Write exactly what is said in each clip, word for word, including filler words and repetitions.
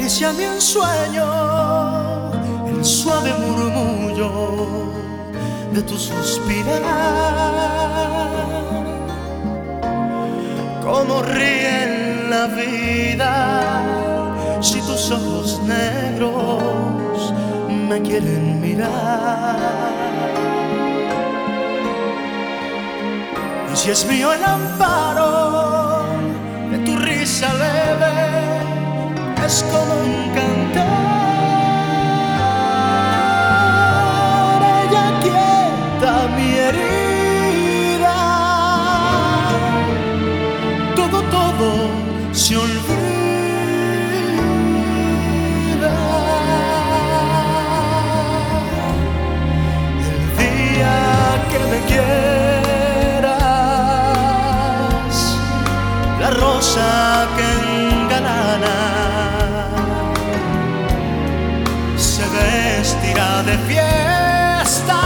acaricia mi ensueño el suave murmullo de tu suspirar. Cómo ríe en la vida si tus ojos negros me quieren mirar. Y si es mío el amparo de tu risa leve, es como un cantar. Ella quieta mi herida, todo, todo se olvida. El día que me quieras, la rosa que engalana se vestirá de fiesta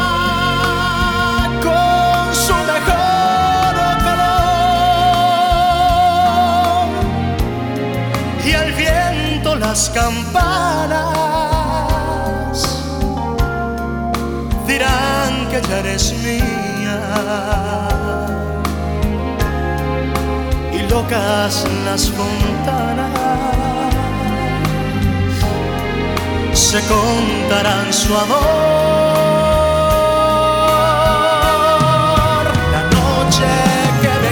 con su mejor color, y al viento las campanas dirán que ya eres mía, y locas las fontanas se contarán su amor. La noche que me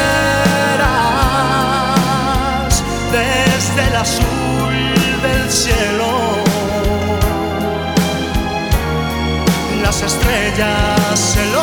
quieras, desde el azul del cielo, las estrellas se